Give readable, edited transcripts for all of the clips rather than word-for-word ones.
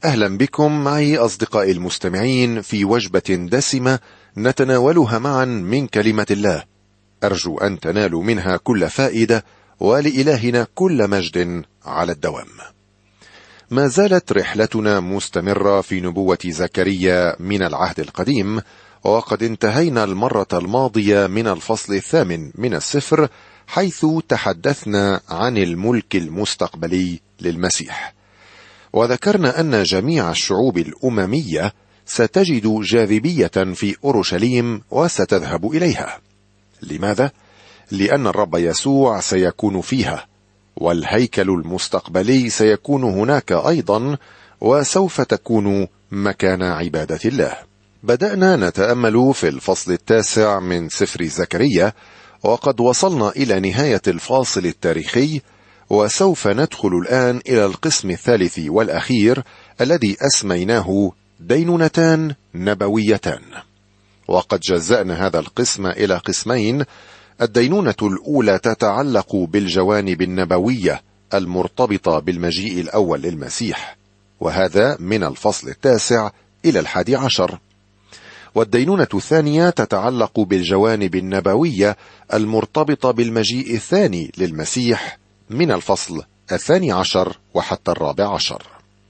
أهلا بكم معي أصدقائي المستمعين في وجبة دسمة نتناولها معا من كلمة الله. أرجو أن تنالوا منها كل فائدة، ولإلهنا كل مجد على الدوام. ما زالت رحلتنا مستمرة في نبوة زكريا من العهد القديم، وقد انتهينا المرة الماضية من الفصل 8 من السفر، حيث تحدثنا عن الملك المستقبلي للمسيح، وذكرنا أن جميع الشعوب الأممية ستجد جاذبية في أورشليم وستذهب إليها. لماذا؟ لأن الرب يسوع سيكون فيها، والهيكل المستقبلي سيكون هناك أيضا، وسوف تكون مكان عبادة الله. بدأنا نتأمل في الفصل 9 من سفر زكريا، وقد وصلنا إلى نهاية الفاصل التاريخي، وسوف ندخل الآن إلى القسم الثالث والأخير الذي أسميناه دينونتان نبويتان. وقد جزأنا هذا القسم إلى قسمين: الدينونة الأولى تتعلق بالجوانب النبوية المرتبطة بالمجيء الأول للمسيح، وهذا من الفصل 9 إلى 11، والدينونة الثانية تتعلق بالجوانب النبوية المرتبطة بالمجيء الثاني للمسيح من الفصل 12 وحتى 14.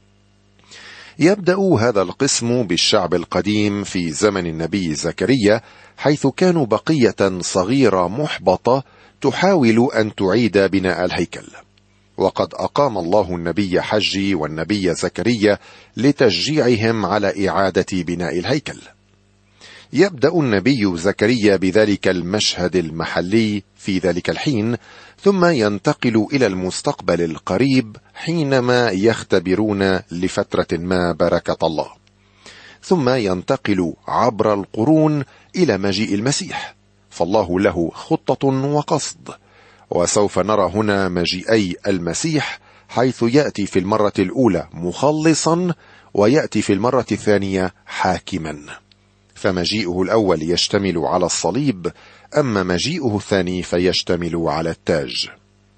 يبدأ هذا القسم بالشعب القديم في زمن النبي زكريا، حيث كانوا بقية صغيرة محبطة تحاول أن تعيد بناء الهيكل، وقد أقام الله النبي حجي والنبي زكريا لتشجيعهم على إعادة بناء الهيكل. يبدأ النبي زكريا بذلك المشهد المحلي في ذلك الحين، ثم ينتقل إلى المستقبل القريب حينما يختبرون لفترة ما بركة الله، ثم ينتقل عبر القرون إلى مجيء المسيح، فالله له خطة وقصد. وسوف نرى هنا مجيئي المسيح، حيث يأتي في المرة الأولى مخلصا، ويأتي في المرة الثانية حاكما. فمجيئه الأول يشتمل على الصليب، أما مجيئه الثاني فيشتمل على التاج.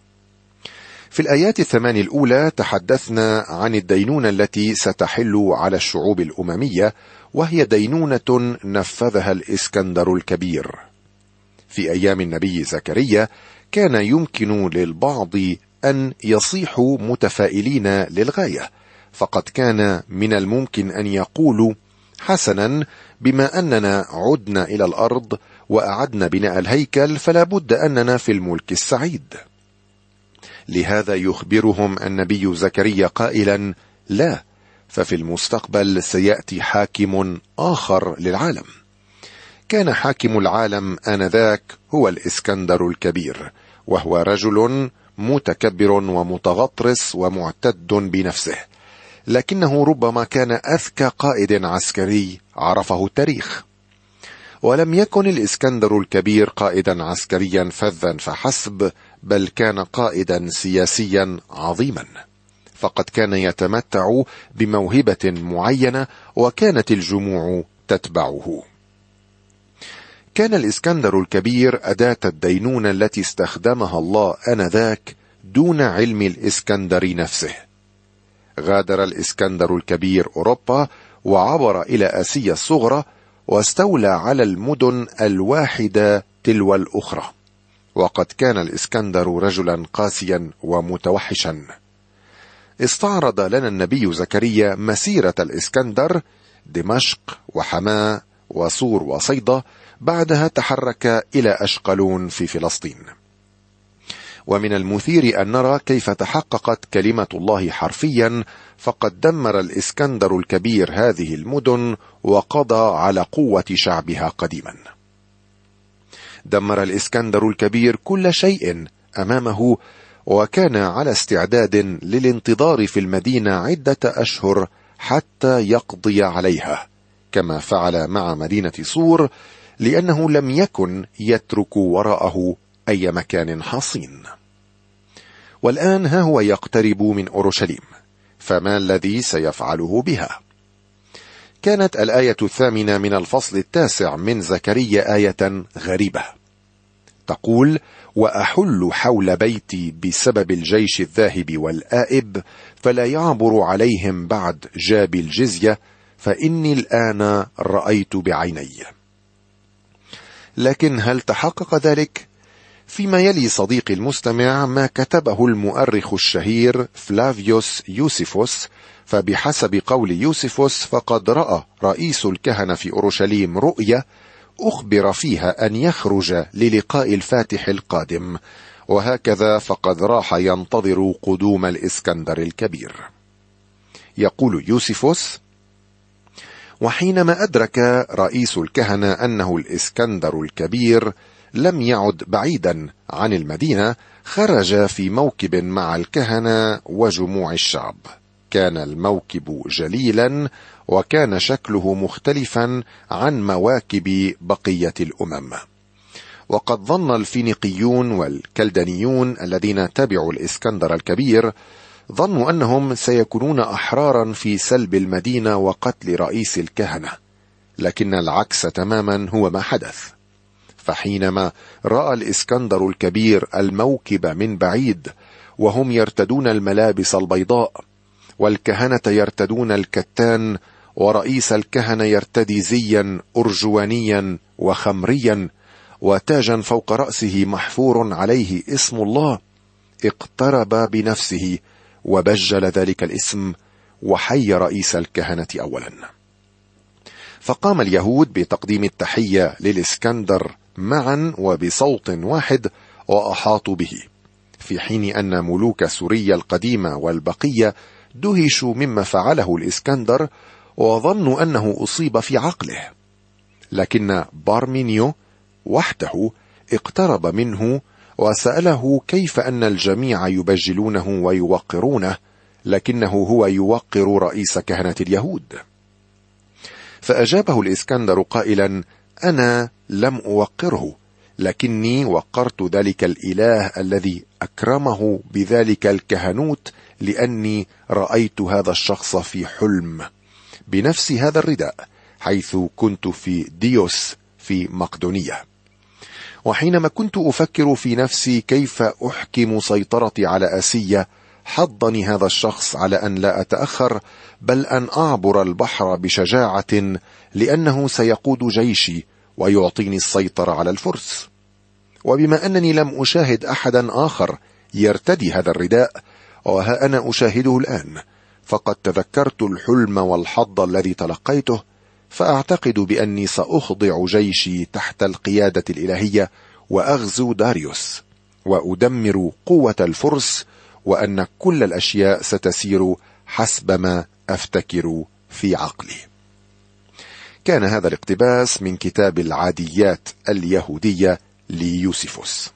في الآيات 8 الأولى تحدثنا عن الدينونة التي ستحل على الشعوب الأممية، وهي دينونة نفذها الإسكندر الكبير. في أيام النبي زكريا كان يمكن للبعض أن يصيحوا متفائلين للغاية، فقد كان من الممكن أن يقولوا: حسنا، بما أننا عدنا إلى الأرض وأعدنا بناء الهيكل، فلا بد أننا في الملك السعيد. لهذا يخبرهم النبي زكريا قائلا: لا، ففي المستقبل سيأتي حاكم آخر للعالم. كان حاكم العالم آنذاك هو الإسكندر الكبير، وهو رجل متكبر ومتغطرس ومعتد بنفسه، لكنه ربما كان أذكى قائد عسكري عرفه التاريخ. ولم يكن الإسكندر الكبير قائدا عسكريا فذا فحسب، بل كان قائدا سياسيا عظيما، فقد كان يتمتع بموهبة معينة، وكانت الجموع تتبعه. كان الإسكندر الكبير أداة الدينونة التي استخدمها الله آنذاك دون علم الإسكندر نفسه. غادر الإسكندر الكبير أوروبا، وعبر إلى آسيا الصغرى، واستولى على المدن الواحدة تلو الأخرى. وقد كان الإسكندر رجلا قاسيا ومتوحشا. استعرض لنا النبي زكريا مسيرة الإسكندر: دمشق وحماة وصور وصيدا، بعدها تحرك إلى أشقلون في فلسطين. ومن المثير أن نرى كيف تحققت كلمة الله حرفيا، فقد دمر الإسكندر الكبير هذه المدن وقضى على قوة شعبها قديما. دمر الإسكندر الكبير كل شيء أمامه، وكان على استعداد للانتظار في المدينة عدة أشهر حتى يقضي عليها، كما فعل مع مدينة صور، لأنه لم يكن يترك وراءه أي مكان حصين. والآن ها هو يقترب من أورشليم، فما الذي سيفعله بها؟ كانت الآية 8 من الفصل 9 من زكريا آية غريبة، تقول: وأحل حول بيتي بسبب الجيش الذاهب والآئب، فلا يعبر عليهم بعد جاب الجزية، فإني الآن رأيت بعيني. لكن هل تحقق ذلك؟ فيما يلي صديقي المستمع ما كتبه المؤرخ الشهير فلافيوس يوسيفوس، فبحسب قول يوسيفوس فقد رأى رئيس الكهنة في أورشليم رؤية أخبر فيها أن يخرج للقاء الفاتح القادم، وهكذا فقد راح ينتظر قدوم الإسكندر الكبير. يقول يوسيفوس: وحينما أدرك رئيس الكهنة أنه الإسكندر الكبير لم يعد بعيدا عن المدينة، خرج في موكب مع الكهنة وجموع الشعب. كان الموكب جليلا، وكان شكله مختلفا عن مواكب بقية الأمم. وقد ظن الفينيقيون والكلدانيون الذين تبعوا الإسكندر الكبير ظنوا أنهم سيكونون أحرارا في سلب المدينة وقتل رئيس الكهنة، لكن العكس تماما هو ما حدث. فحينما رأى الإسكندر الكبير الموكب من بعيد وهم يرتدون الملابس البيضاء، والكهنة يرتدون الكتان، ورئيس الكهنة يرتدي زيا أرجوانيا وخمريا وتاجا فوق رأسه محفور عليه اسم الله، اقترب بنفسه وبجل ذلك الاسم وحي رئيس الكهنة أولا. فقام اليهود بتقديم التحية للإسكندر معا وبصوت واحد وأحاطوا به، في حين أن ملوك سوريا القديمة والبقية دهشوا مما فعله الإسكندر وظنوا أنه أصيب في عقله. لكن بارمينيو وحده اقترب منه وسأله كيف أن الجميع يبجلونه ويوقرونه، لكنه هو يوقر رئيس كهنة اليهود. فأجابه الإسكندر قائلا: أنا لم أوقره، لكني وقرت ذلك الإله الذي أكرمه بذلك الكهنوت، لأني رأيت هذا الشخص في حلم بنفس هذا الرداء حيث كنت في ديوس في مقدونية. وحينما كنت أفكر في نفسي كيف أحكم سيطرتي على آسيا، حضني هذا الشخص على أن لا أتأخر، بل أن أعبر البحر بشجاعة، لأنه سيقود جيشي ويعطيني السيطرة على الفرس. وبما أنني لم أشاهد أحدا آخر يرتدي هذا الرداء، وها أنا أشاهده الآن، فقد تذكرت الحلم والحظ الذي تلقيته، فأعتقد بأني سأخضع جيشي تحت القيادة الإلهية وأغزو داريوس وأدمر قوة الفرس، وأن كل الأشياء ستسير حسب ما أفتكر في عقلي. كان هذا الاقتباس من كتاب العاديات اليهودية ليوسيفوس.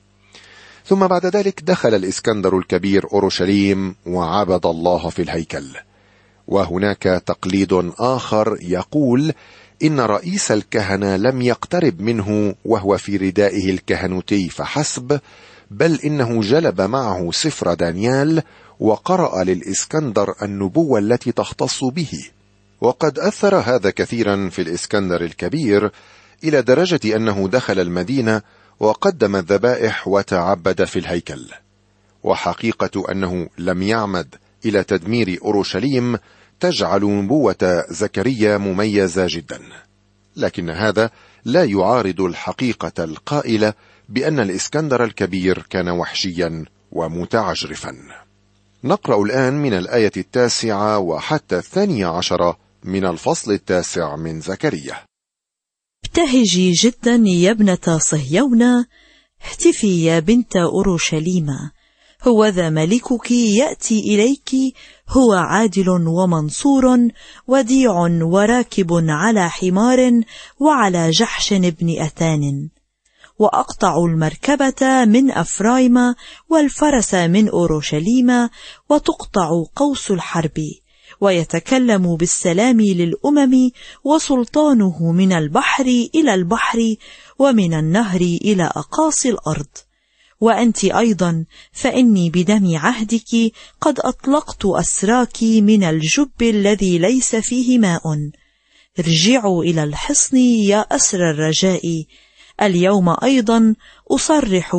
ثم بعد ذلك دخل الإسكندر الكبير أورشليم وعبد الله في الهيكل. وهناك تقليد آخر يقول إن رئيس الكهنة لم يقترب منه وهو في ردائه الكهنوتي فحسب، بل إنه جلب معه سفر دانيال وقرأ للإسكندر النبوة التي تختص به. وقد أثر هذا كثيرا في الإسكندر الكبير إلى درجة أنه دخل المدينة وقدم الذبائح وتعبد في الهيكل. وحقيقة أنه لم يعمد إلى تدمير أورشليم تجعل نبوة زكريا مميزة جدا، لكن هذا لا يعارض الحقيقة القائلة بأن الإسكندر الكبير كان وحشيا ومتعجرفا. نقرأ الآن من الآية 9 وحتى 12 من الفصل 9 من زكريا. ابتهجي جدا يا ابنة صهيون، اهتفي يا بنت أورشليم، هوذا ملكك يأتي إليك، هو عادل ومنصور، وديع وراكب على حمار وعلى جحش بن أتان. وأقطع المركبة من أفرايم والفرس من أورشليم، وتقطع قوس الحرب، ويتكلم بالسلام للأمم، وسلطانه من البحر إلى البحر، ومن النهر إلى أقاصي الأرض. وأنت أيضا فإني بدم عهدك قد أطلقت أسراك من الجب الذي ليس فيه ماء. ارجعوا إلى الحصن يا أسر الرجاء، اليوم أيضا أصرح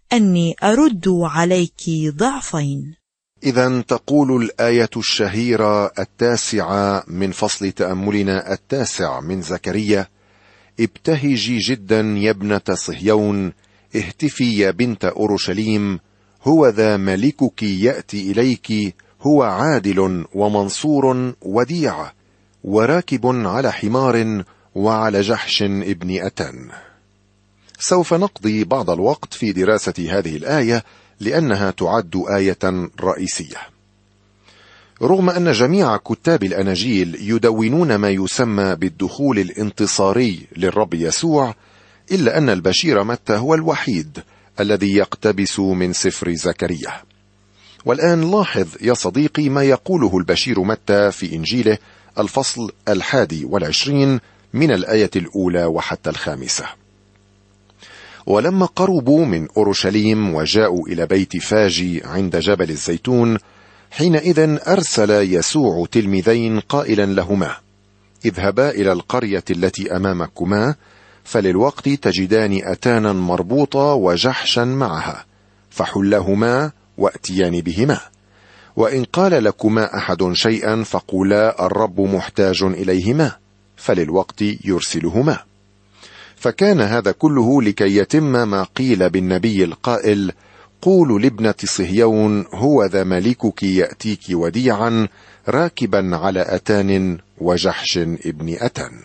أني أرد عليك ضعفين. إذا تقول الآية الشهيرة 9 من فصل تأملنا 9 من زكريا: ابتهجي جدا يا ابنة صهيون، اهتفي يا بنت أورشليم، هو ذا ملكك يأتي إليك، هو عادل ومنصور وديع، وراكب على حمار وعلى جحش ابن أتان. سوف نقضي بعض الوقت في دراسة هذه الآية لأنها تعد آية رئيسية. رغم أن جميع كتاب الأناجيل يدونون ما يسمى بالدخول الانتصاري للرب يسوع، إلا أن البشير متى هو الوحيد الذي يقتبس من سفر زكريا. والآن لاحظ يا صديقي ما يقوله البشير متى في إنجيله الفصل 21 من الآية 1 وحتى 5: ولما قربوا من أورشليم وجاءوا إلى بيت فاجي عند جبل الزيتون، حينئذ أرسل يسوع تلميذين قائلا لهما: اذهبا إلى القرية التي أمامكما، فللوقت تجدان أتانا مربوطة وجحشا معها، فحلهما وأتيان بهما، وإن قال لكما أحد شيئا فقولا الرب محتاج إليهما، فللوقت يرسلهما. فكان هذا كله لكي يتم ما قيل بالنبي القائل: قولوا لابنة صهيون هو ذا ملكك يأتيك وديعا راكبا على أتان وجحش ابن أتان.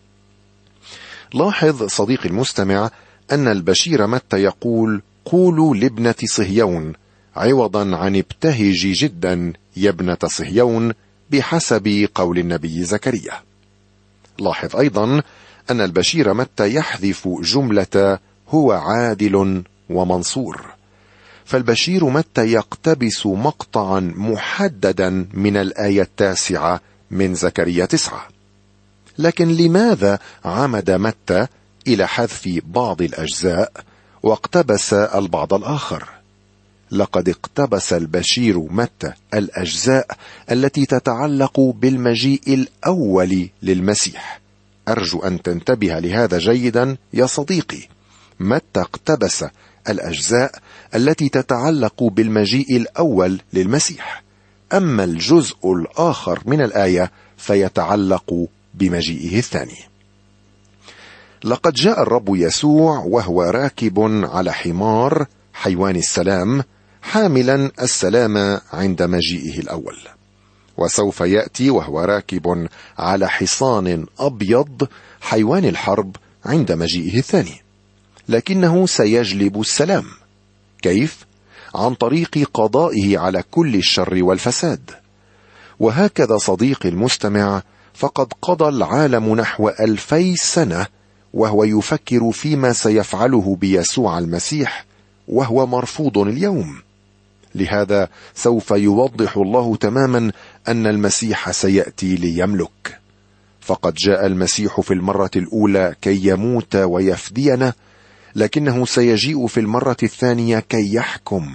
لاحظ صديقي المستمع أن البشير متى يقول قولوا لابنة صهيون عوضا عن ابتهجي جدا يا ابنة صهيون بحسب قول النبي زكريا. لاحظ أيضا أن البشير متى يحذف جملة هو عادل ومنصور، فالبشير متى يقتبس مقطعا محددا من الآية 9 من زكريا 9. لكن لماذا عمد متى إلى حذف بعض الأجزاء واقتبس البعض الآخر؟ لقد اقتبس البشير متى الأجزاء التي تتعلق بالمجيء الأول للمسيح. أرجو أن تنتبه لهذا جيدا يا صديقي. متى اقتبس الأجزاء التي تتعلق بالمجيء الأول للمسيح، أما الجزء الآخر من الآية فيتعلق بمجيئه الثاني. لقد جاء الرب يسوع وهو راكب على حمار حيوان السلام، حاملا السلام عند مجيئه الأول، وسوف يأتي وهو راكب على حصان أبيض حيوان الحرب عند مجيئه الثاني، لكنه سيجلب السلام. كيف؟ عن طريق قضائه على كل الشر والفساد. وهكذا صديقي المستمع، فقد قضى العالم نحو 2000 سنة وهو يفكر فيما سيفعله بيسوع المسيح، وهو مرفوض اليوم. لهذا سوف يوضح الله تماما أن المسيح سيأتي ليملك. فقد جاء المسيح في المرة الأولى كي يموت ويفدينا، لكنه سيجيء في المرة الثانية كي يحكم.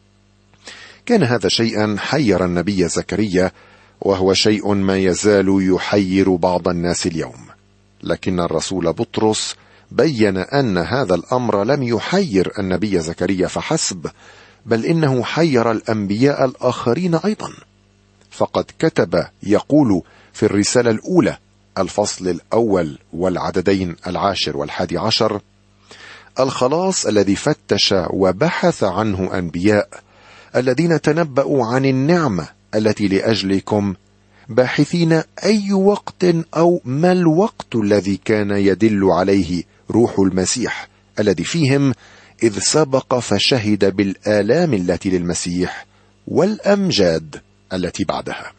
كان هذا شيئا حير النبي زكريا، وهو شيء ما يزال يحير بعض الناس اليوم. لكن الرسول بطرس بين أن هذا الأمر لم يحير النبي زكريا فحسب، بل إنه حير الأنبياء الآخرين أيضا. فقد كتب يقول في الرسالة الأولى الفصل الأول والعددين 10 و11: الخلاص الذي فتش وبحث عنه أنبياء الذين تنبأوا عن النعمة التي لأجلكم، باحثين أي وقت أو ما الوقت الذي كان يدل عليه روح المسيح الذي فيهم، إذ سبق فشهد بالآلام التي للمسيح والأمجاد التي بعدها.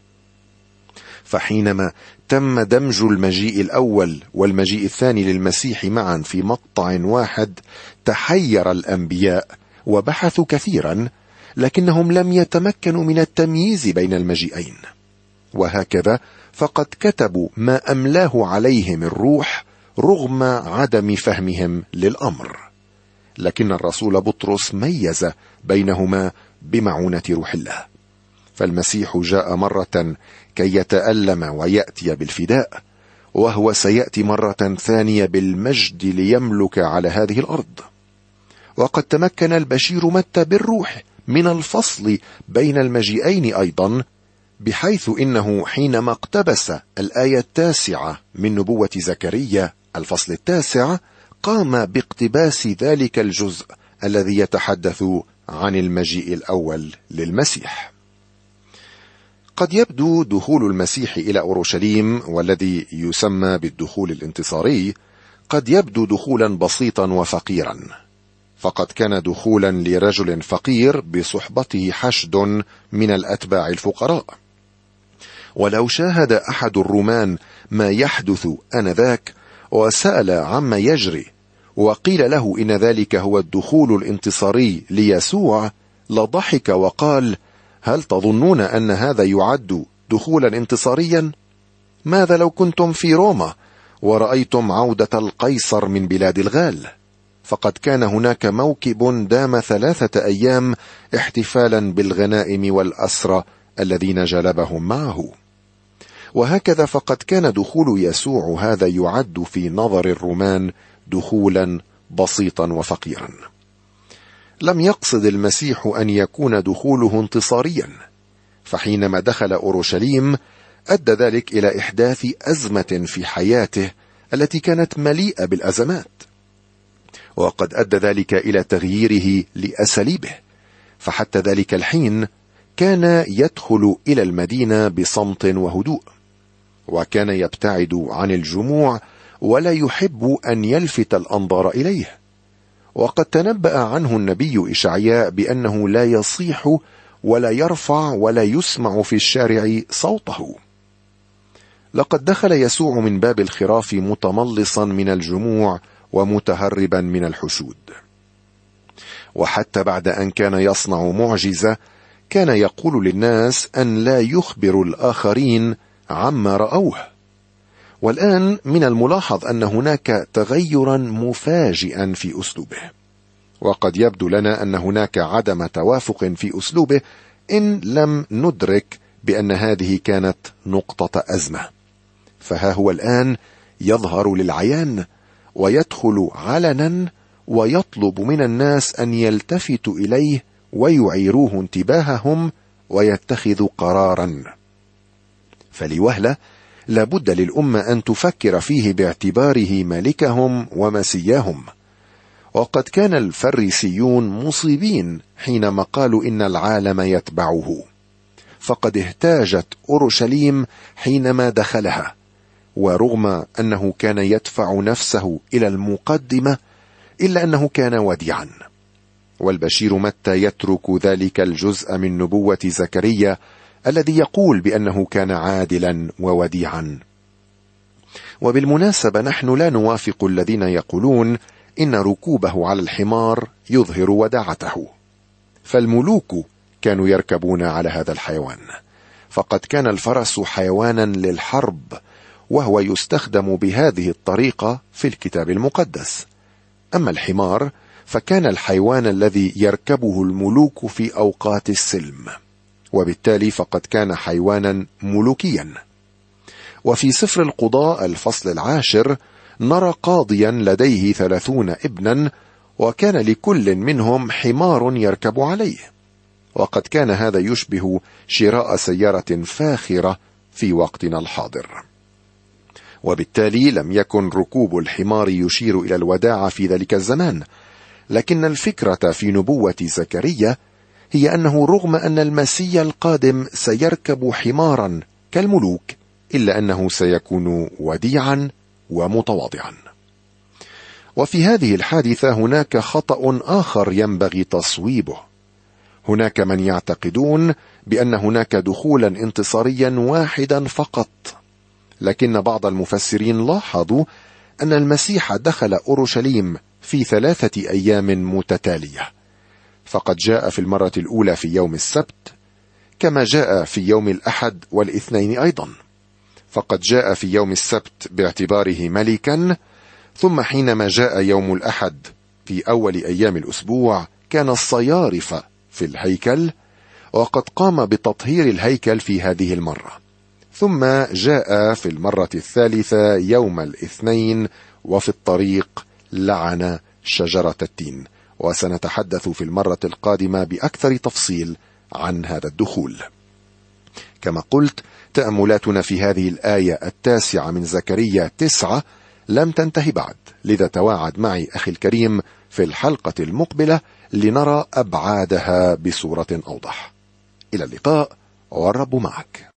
فحينما تم دمج المجيء الأول والمجيء الثاني للمسيح معا في مقطع واحد، تحير الأنبياء وبحثوا كثيرا، لكنهم لم يتمكنوا من التمييز بين المجيئين. وهكذا فقد كتبوا ما أملاه عليهم الروح رغم عدم فهمهم للأمر. لكن الرسول بطرس ميز بينهما بمعونة روح الله. فالمسيح جاء مرة كي يتألم ويأتي بالفداء، وهو سيأتي مرة ثانية بالمجد ليملك على هذه الأرض. وقد تمكن البشير متى بالروح من الفصل بين المجيئين أيضا، بحيث إنه حينما اقتبس الآية 9 من نبوة زكريا الفصل 9 قام باقتباس ذلك الجزء الذي يتحدث عن المجيء الأول للمسيح. قد يبدو دخول المسيح إلى أورشليم، والذي يسمى بالدخول الانتصاري، قد يبدو دخولا بسيطا وفقيرا، فقد كان دخولا لرجل فقير بصحبته حشد من الأتباع الفقراء. ولو شاهد أحد الرومان ما يحدث آنذاك وسأل عما يجري وقيل له إن ذلك هو الدخول الانتصاري ليسوع، لضحك وقال: هل تظنون أن هذا يعد دخولا انتصاريا؟ ماذا لو كنتم في روما ورأيتم عودة القيصر من بلاد الغال؟ فقد كان هناك موكب دام 3 أيام احتفالا بالغنائم والأسرى الذين جلبهم معه. وهكذا فقد كان دخول يسوع هذا يعد في نظر الرومان دخولا بسيطا وفقيرا. لم يقصد المسيح أن يكون دخوله انتصاريا، فحينما دخل أورشليم أدى ذلك إلى إحداث أزمة في حياته التي كانت مليئة بالأزمات، وقد أدى ذلك إلى تغييره لأساليبه، فحتى ذلك الحين كان يدخل إلى المدينة بصمت وهدوء، وكان يبتعد عن الجموع ولا يحب أن يلفت الأنظار إليه. وقد تنبأ عنه النبي إشعياء بأنه لا يصيح ولا يرفع ولا يسمع في الشارع صوته. لقد دخل يسوع من باب الخراف متملصا من الجموع ومتهربا من الحشود، وحتى بعد أن كان يصنع معجزة كان يقول للناس أن لا يخبروا الآخرين عما رأوه. والآن من الملاحظ أن هناك تغيرا مفاجئا في أسلوبه، وقد يبدو لنا أن هناك عدم توافق في أسلوبه إن لم ندرك بأن هذه كانت نقطة أزمة. فها هو الآن يظهر للعيان ويدخل علنا ويطلب من الناس أن يلتفتوا إليه ويعيروه انتباههم ويتخذوا قرارا. فلوهلة لابد للأمة أن تفكر فيه باعتباره ملكهم ومسياهم. وقد كان الفريسيون مصيبين حينما قالوا إن العالم يتبعه، فقد اهتاجت أورشليم حينما دخلها، ورغم أنه كان يدفع نفسه إلى المقدمة إلا أنه كان وديعا. والبشير متى يترك ذلك الجزء من نبوة زكريا الذي يقول بأنه كان عادلا ووديعا. وبالمناسبة نحن لا نوافق الذين يقولون إن ركوبه على الحمار يظهر وداعته، فالملوك كانوا يركبون على هذا الحيوان، فقد كان الفرس حيوانا للحرب، وهو يستخدم بهذه الطريقة في الكتاب المقدس. أما الحمار فكان الحيوان الذي يركبه الملوك في أوقات السلم، وبالتالي فقد كان حيوانا ملوكيا. وفي سفر القضاء الفصل 10 نرى قاضيا لديه 30 ابنا، وكان لكل منهم حمار يركب عليه، وقد كان هذا يشبه شراء سيارة فاخرة في وقتنا الحاضر. وبالتالي لم يكن ركوب الحمار يشير إلى الوداعة في ذلك الزمان، لكن الفكرة في نبوة زكريا هي أنه رغم أن المسيح القادم سيركب حمارا كالملوك، إلا أنه سيكون وديعا ومتواضعا. وفي هذه الحادثة هناك خطأ آخر ينبغي تصويبه. هناك من يعتقدون بأن هناك دخولا انتصاريا واحدا فقط، لكن بعض المفسرين لاحظوا أن المسيح دخل أورشليم في 3 أيام متتالية، فقد جاء في المرة الأولى في يوم السبت، كما جاء في يوم الأحد والاثنين أيضا. فقد جاء في يوم السبت باعتباره ملكا، ثم حينما جاء يوم الأحد في أول أيام الأسبوع كان الصيارف في الهيكل، وقد قام بتطهير الهيكل في هذه المرة. ثم جاء في المرة الثالثة يوم الاثنين، وفي الطريق لعن شجرة التين، وسنتحدث في المرة القادمة بأكثر تفصيل عن هذا الدخول. كما قلت، تأملاتنا في هذه الآية 9 من زكريا 9 لم تنتهي بعد، لذا تواعد معي أخي الكريم في الحلقة المقبلة لنرى أبعادها بصورة أوضح. إلى اللقاء والرب معك.